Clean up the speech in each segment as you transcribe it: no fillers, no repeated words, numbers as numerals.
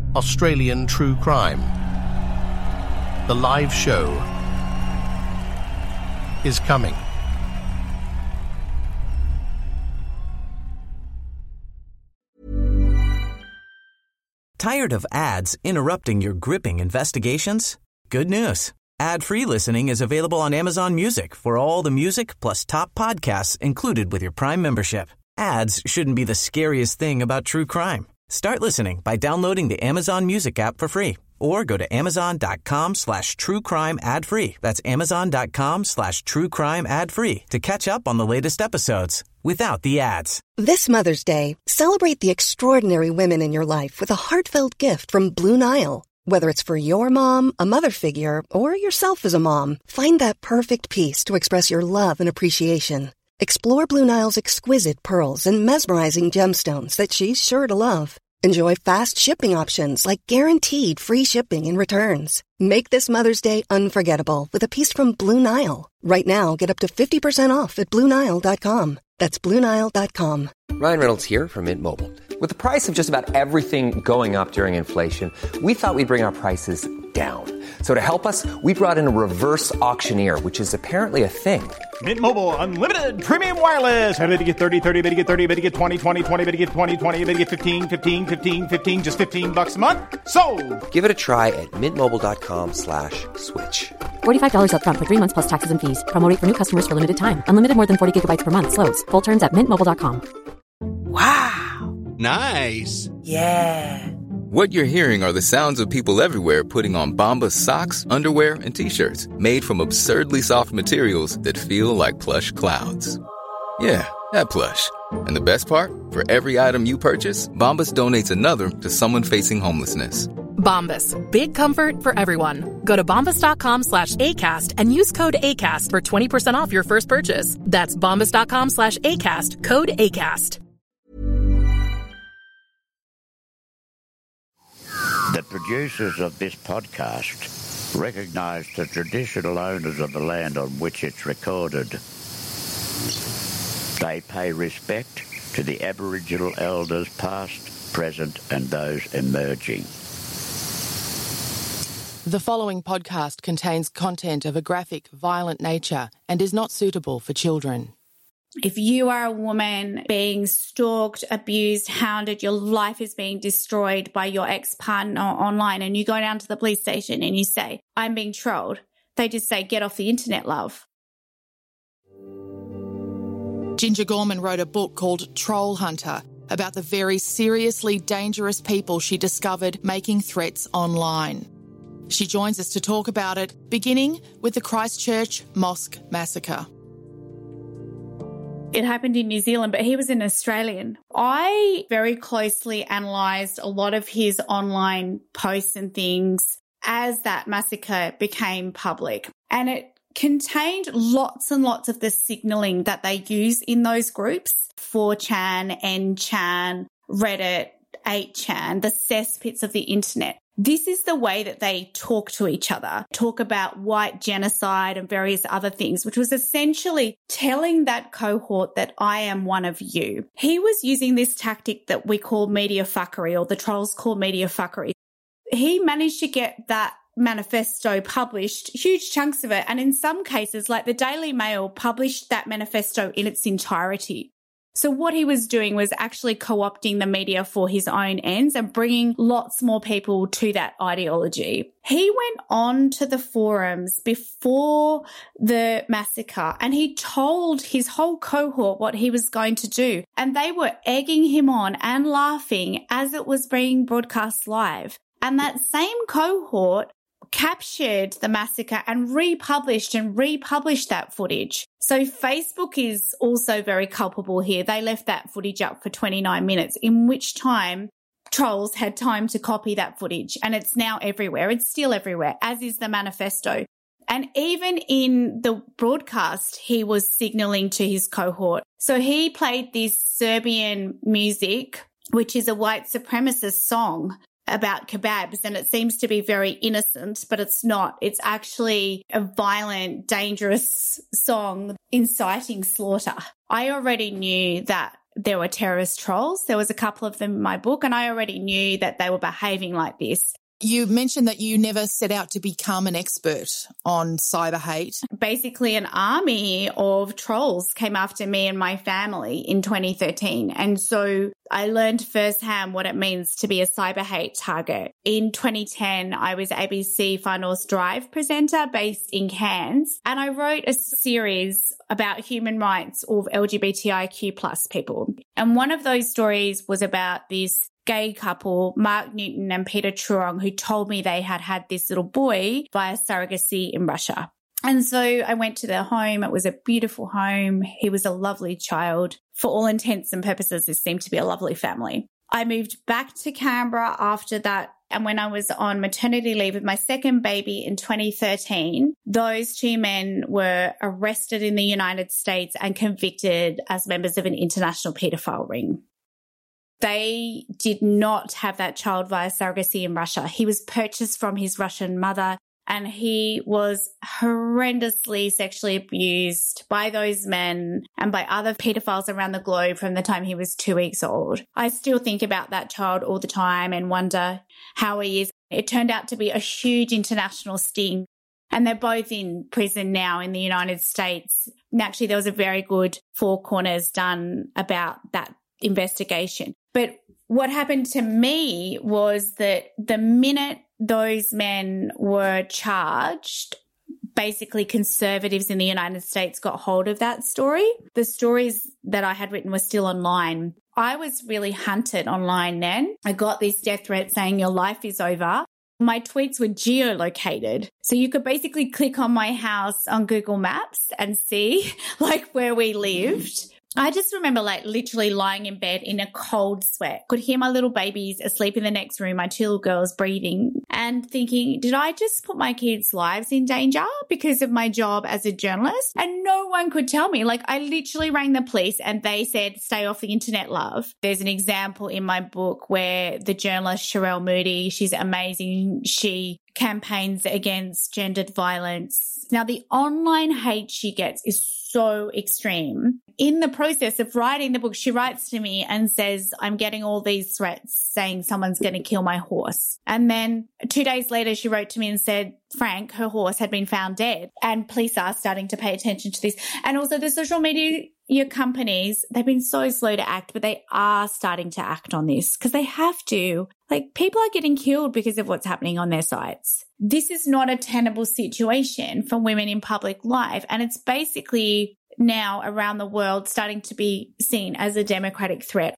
Australian True Crime. The live show is coming. Tired of ads interrupting your gripping investigations? Good news. Ad-free listening is available on Amazon Music for all the music plus top podcasts included with your Prime membership. Ads shouldn't be the scariest thing about true crime. Start listening by downloading the Amazon Music app for free or go to amazon.com/truecrime ad-free. That's amazon.com/truecrime ad-free to catch up on the latest episodes without the ads. This Mother's Day, celebrate the extraordinary women in your life with a heartfelt gift from Blue Nile. Whether it's for your mom, a mother figure, or yourself as a mom, find that perfect piece to express your love and appreciation. Explore Blue Nile's exquisite pearls and mesmerizing gemstones that she's sure to love. Enjoy fast shipping options like guaranteed free shipping and returns. Make this Mother's Day unforgettable with a piece from Blue Nile. Right now, get up to 50% off at BlueNile.com. That's BlueNile.com. Ryan Reynolds here from Mint Mobile. With the price of just about everything going up during inflation, we thought we'd bring our prices down. So to help us, we brought in a reverse auctioneer, which is apparently a thing. Mint Mobile Unlimited Premium Wireless. How to get 30, 30, bit to get 30, bit to get 20, 20, 20, bit to get 20, 20, bit to get 15, 15, 15, 15, just $15 a month? Sold! Give it a try at mintmobile.com/switch. $45 up front for 3 months plus taxes and fees. Promo rate for new customers for limited time. Unlimited more than 40 gigabytes per month. Slows full terms at mintmobile.com. Wow. Nice. Yeah. What you're hearing are the sounds of people everywhere putting on Bombas socks, underwear, and T-shirts made from absurdly soft materials that feel like plush clouds. Yeah, that plush. And the best part? For every item you purchase, Bombas donates another to someone facing homelessness. Bombas. Big comfort for everyone. Go to bombas.com/ACAST and use code ACAST for 20% off your first purchase. That's bombas.com/ACAST. Code ACAST. The producers of this podcast recognise the traditional owners of the land on which it's recorded. They pay respect to the Aboriginal elders past, present and those emerging. The following podcast contains content of a graphic, violent nature and is not suitable for children. If you are a woman being stalked, abused, hounded, your life is being destroyed by your ex-partner online, and you go down to the police station and you say, I'm being trolled, they just say, get off the internet, love. Ginger Gorman wrote a book called Troll Hunter about the very seriously dangerous people she discovered making threats online. She joins us to talk about it, beginning with the Christchurch Mosque Massacre. It happened in New Zealand, but he was an Australian. I very closely analysed a lot of his online posts and things as that massacre became public. And it contained lots and lots of the signalling that they use in those groups, 4chan, N-chan, Reddit, 8chan, the cesspits of the internet. This is the way that they talk to each other, talk about white genocide and various other things, which was essentially telling that cohort that I am one of you. He was using this tactic that we call media fuckery, or the trolls call media fuckery. He managed to get that manifesto published, huge chunks of it, and in some cases, like the Daily Mail, published that manifesto in its entirety. So what he was doing was actually co-opting the media for his own ends and bringing lots more people to that ideology. He went on to the forums before the massacre and he told his whole cohort what he was going to do. And they were egging him on and laughing as it was being broadcast live. And that same cohort captured the massacre and republished that footage. So Facebook is also very culpable here. They left that footage up for 29 minutes, in which time trolls had time to copy that footage, and it's now everywhere. It's still everywhere, as is the manifesto. And even in the broadcast, he was signaling to his cohort. So he played this Serbian music, which is a white supremacist song about kebabs, and it seems to be very innocent, but it's not. It's actually a violent, dangerous song inciting slaughter. I already knew that there were terrorist trolls. There was a couple of them in my book, and I already knew that they were behaving like this. You mentioned that you never set out to become an expert on cyber hate. Basically, an army of trolls came after me and my family in 2013. And so I learned firsthand what it means to be a cyber hate target. In 2010, I was ABC Far North Drive presenter based in Cairns, and I wrote a series about human rights of LGBTIQ plus people. And one of those stories was about this gay couple, Mark Newton and Peter Truong, who told me they had had this little boy via surrogacy in Russia. And so I went to their home. It was a beautiful home. He was a lovely child. For all intents and purposes, this seemed to be a lovely family. I moved back to Canberra after that. And when I was on maternity leave with my second baby in 2013, those two men were arrested in the United States and convicted as members of an international paedophile ring. They did not have that child via surrogacy in Russia. He was purchased from his Russian mother, and he was horrendously sexually abused by those men and by other pedophiles around the globe from the time he was 2 weeks old. I still think about that child all the time and wonder how he is. It turned out to be a huge international sting, and they're both in prison now in the United States. And actually, there was a very good Four Corners done about that investigation. But what happened to me was that the minute those men were charged, basically conservatives in the United States got hold of that story. The stories that I had written were still online. I was really hunted online then. I got these death threats saying your life is over. My tweets were geolocated. So you could basically click on my house on Google Maps and see like where we lived. I just remember like literally lying in bed in a cold sweat, could hear my little babies asleep in the next room, my two little girls breathing, and thinking, did I just put my kids' lives in danger because of my job as a journalist? And no one could tell me. Like I literally rang the police and they said, stay off the internet, love. There's an example in my book where the journalist Sherelle Moody, she's amazing. She campaigns against gendered violence. Now, the online hate she gets is so extreme. In the process of writing the book, she writes to me and says, I'm getting all these threats saying someone's going to kill my horse. And then 2 days later, she wrote to me and said, Frank, her horse had been found dead. And police are starting to pay attention to this. And also the social media companies, they've been so slow to act, but they are starting to act on this because they have to. Like people are getting killed because of what's happening on their sites. This is not a tenable situation for women in public life. And it's basically now around the world starting to be seen as a democratic threat.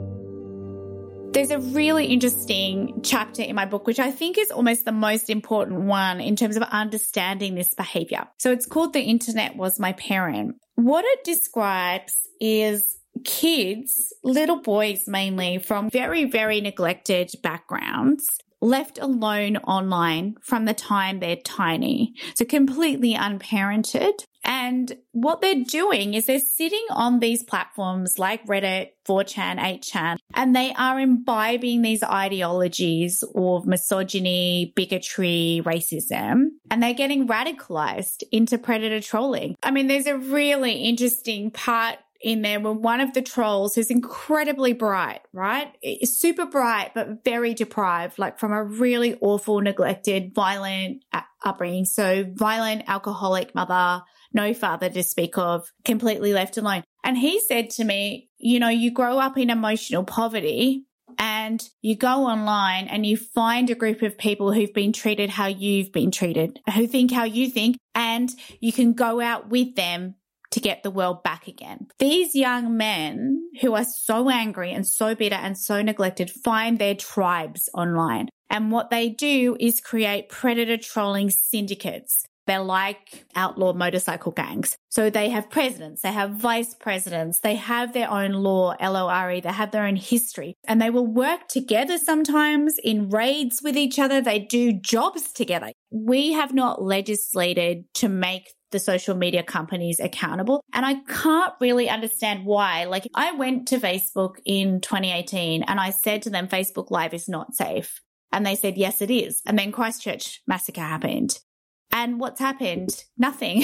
There's a really interesting chapter in my book, which I think is almost the most important one in terms of understanding this behavior. So it's called The Internet Was My Parent. What it describes is kids, little boys mainly, from very, very neglected backgrounds, left alone online from the time they're tiny. So completely unparented. And what they're doing is they're sitting on these platforms like Reddit, 4chan, 8chan, and they are imbibing these ideologies of misogyny, bigotry, racism, and they're getting radicalized into predator trolling. I mean, there's a really interesting part in there where one of the trolls who's incredibly bright, right? Super bright, but very deprived, like from a really awful, neglected, violent upbringing. So violent, alcoholic mother, no father to speak of, completely left alone. And he said to me, you know, you grow up in emotional poverty and you go online and you find a group of people who've been treated how you've been treated, who think how you think, and you can go out with them to get the world back again. These young men who are so angry and so bitter and so neglected find their tribes online. And what they do is create predator trolling syndicates. They're like outlaw motorcycle gangs. So they have presidents, they have vice presidents, they have their own law, LORE, they have their own history. And they will work together sometimes in raids with each other. They do jobs together. We have not legislated to make the social media companies accountable. And I can't really understand why. Like I went to Facebook in 2018 and I said to them, Facebook Live is not safe. And they said, yes, it is. And then Christchurch massacre happened. And what's happened? Nothing.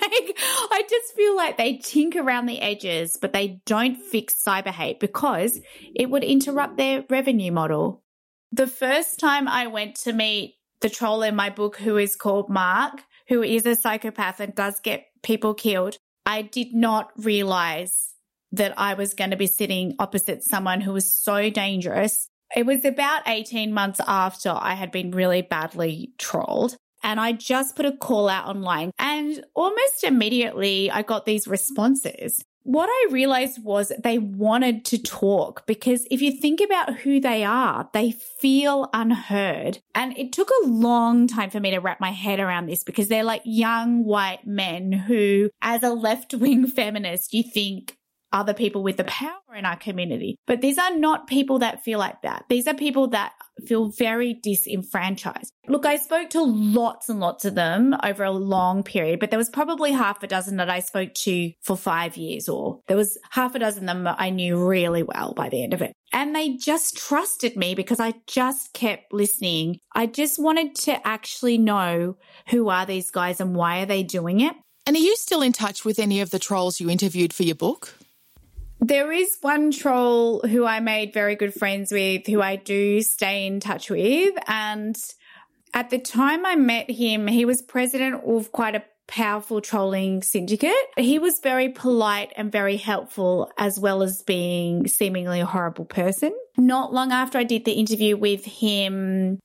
I just feel like they tink around the edges, but they don't fix cyber hate because it would interrupt their revenue model. The first time I went to meet the troll in my book, who is called Mark, who is a psychopath and does get people killed, I did not realize that I was going to be sitting opposite someone who was so dangerous. It was about 18 months after I had been really badly trolled. And I just put a call out online and almost immediately I got these responses. What I realized was they wanted to talk because if you think about who they are, they feel unheard. And it took a long time for me to wrap my head around this because they're like young white men who, as a left-wing feminist, you think are the people with the power in our community. But these are not people that feel like that. These are people that feel very disenfranchised. Look, I spoke to lots and lots of them over a long period, but there was probably half a dozen that I spoke to for 5 years, or there was half a dozen of them that I knew really well by the end of it. And they just trusted me because I just kept listening. I just wanted to actually know who are these guys and why are they doing it. And are you still in touch with any of the trolls you interviewed for your book? There is one troll who I made very good friends with, who I do stay in touch with. And at the time I met him, he was president of quite a powerful trolling syndicate. He was very polite and very helpful, as well as being seemingly a horrible person. Not long after I did the interview with him,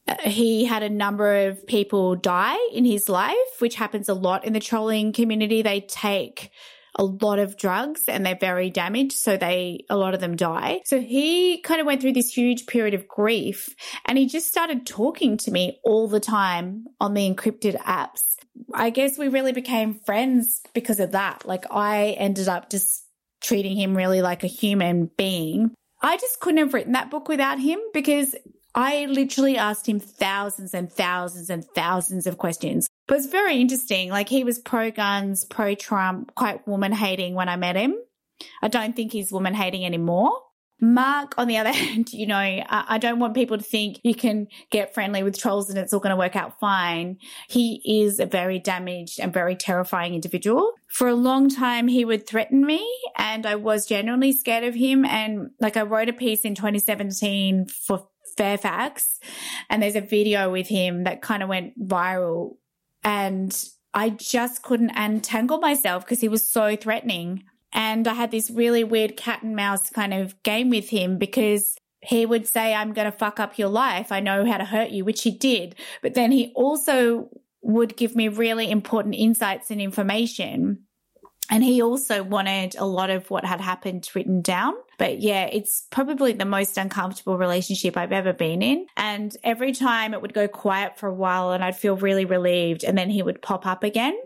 he had a number of people die in his life, which happens a lot in the trolling community. They take a lot of drugs and they're very damaged, so a lot of them die. So he kind of went through this huge period of grief and he just started talking to me all the time on the encrypted apps. I guess we really became friends because of that. Like, I ended up just treating him really like a human being. I just couldn't have written that book without him because I literally asked him thousands and thousands and thousands of questions. But it's very interesting. Like, he was pro-guns, pro-Trump, quite woman-hating when I met him. I don't think he's woman-hating anymore. Mark, on the other hand, I don't want people to think you can get friendly with trolls and it's all going to work out fine. He is a very damaged and very terrifying individual. For a long time, he would threaten me and I was genuinely scared of him. And I wrote a piece in 2017 for Fairfax and there's a video with him that kind of went viral. And I just couldn't untangle myself because he was so threatening. And I had this really weird cat and mouse kind of game with him because he would say, I'm going to fuck up your life. I know how to hurt you, which he did. But then he also would give me really important insights and information. And he also wanted a lot of what had happened written down. But yeah, it's probably the most uncomfortable relationship I've ever been in. And every time it would go quiet for a while and I'd feel really relieved and then he would pop up again.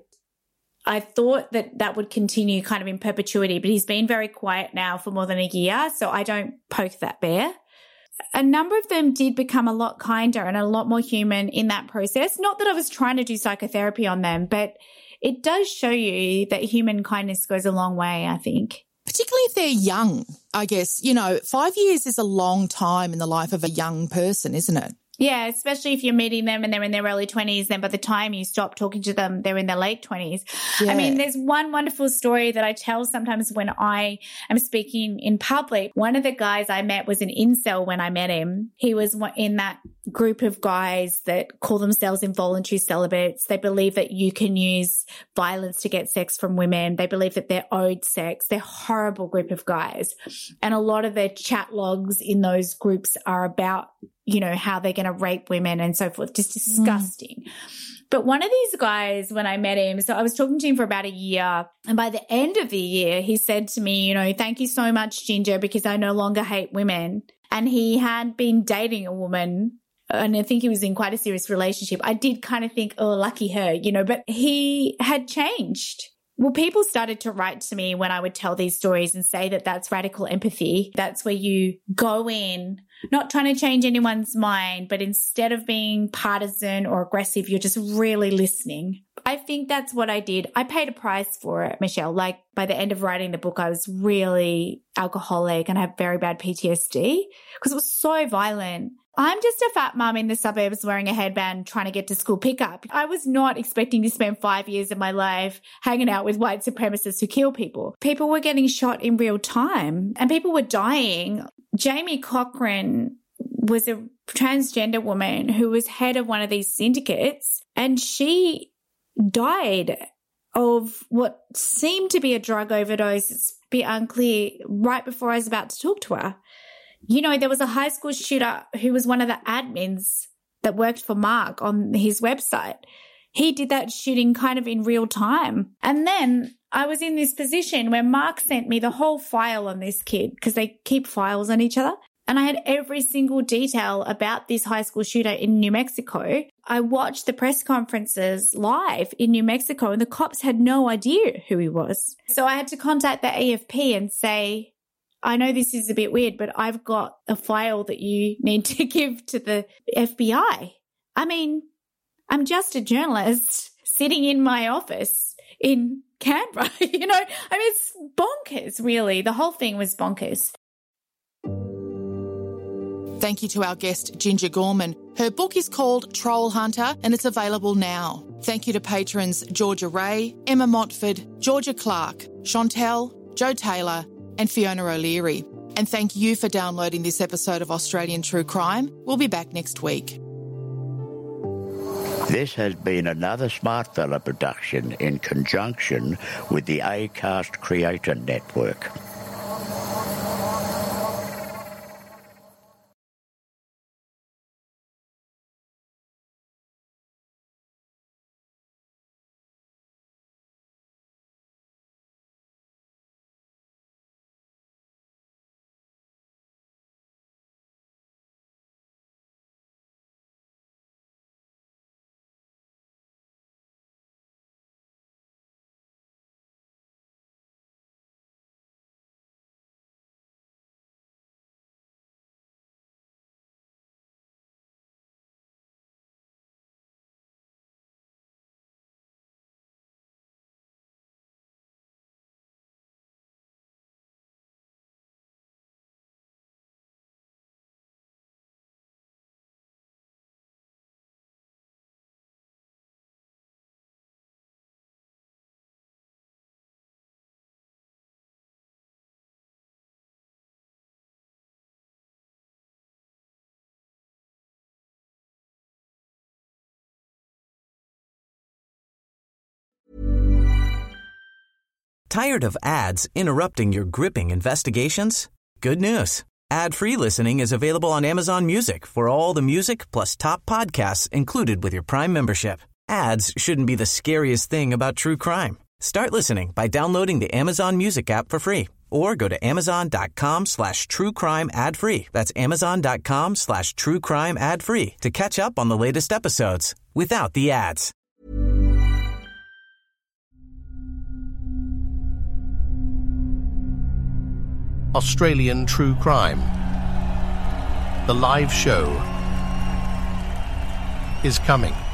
I thought that would continue kind of in perpetuity, but he's been very quiet now for more than a year, so I don't poke that bear. A number of them did become a lot kinder and a lot more human in that process. Not that I was trying to do psychotherapy on them, but it does show you that human kindness goes a long way, I think. Particularly if they're young, I guess. 5 years is a long time in the life of a young person, isn't it? Yeah, especially if you're meeting them and they're in their early 20s, then by the time you stop talking to them, they're in their late 20s. Yeah. I mean, there's one wonderful story that I tell sometimes when I am speaking in public. One of the guys I met was an incel when I met him. He was in that group of guys that call themselves involuntary celibates. They believe that you can use violence to get sex from women. They believe that they're owed sex. They're a horrible group of guys. And a lot of their chat logs in those groups are about how they're going to rape women and so forth. Just disgusting. But one of these guys, when I met him, so I was talking to him for about a year. And by the end of the year, he said to me, thank you so much, Ginger, because I no longer hate women. And he had been dating a woman. And I think he was in quite a serious relationship. I did kind of think, oh, lucky her, but he had changed. Well, people started to write to me when I would tell these stories and say that that's radical empathy. That's where you go in, not trying to change anyone's mind, but instead of being partisan or aggressive, you're just really listening. I think that's what I did. I paid a price for it, Michelle. By the end of writing the book, I was really alcoholic and I had very bad PTSD because it was so violent. I'm just a fat mum in the suburbs wearing a headband trying to get to school pickup. I was not expecting to spend 5 years of my life hanging out with white supremacists who kill people. People were getting shot in real time and people were dying. Jamie Cochran was a transgender woman who was head of one of these syndicates, and she died of what seemed to be a drug overdose. It's a bit unclear right before I was about to talk to her. You know, there was a high school shooter who was one of the admins that worked for Mark on his website. He did that shooting kind of in real time. And then I was in this position where Mark sent me the whole file on this kid because they keep files on each other. And I had every single detail about this high school shooter in New Mexico. I watched the press conferences live in New Mexico and the cops had no idea who he was. So I had to contact the AFP and say, I know this is a bit weird, but I've got a file that you need to give to the FBI. I mean, I'm just a journalist sitting in my office in Canberra, you know. I mean, it's bonkers, really. The whole thing was bonkers. Thank you to our guest, Ginger Gorman. Her book is called Troll Hunter and it's available now. Thank you to patrons Georgia Ray, Emma Montford, Georgia Clark, Chantel, Joe Taylor and Fiona O'Leary. And thank you for downloading this episode of Australian True Crime. We'll be back next week. This has been another Smartfella production in conjunction with the Acast Creator Network. Tired of ads interrupting your gripping investigations? Good news. Ad-free listening is available on Amazon Music for all the music plus top podcasts included with your Prime membership. Ads shouldn't be the scariest thing about true crime. Start listening by downloading the Amazon Music app for free or go to amazon.com/truecrime ad-free. That's amazon.com/truecrime ad-free to catch up on the latest episodes without the ads. Australian True Crime. The live show is coming.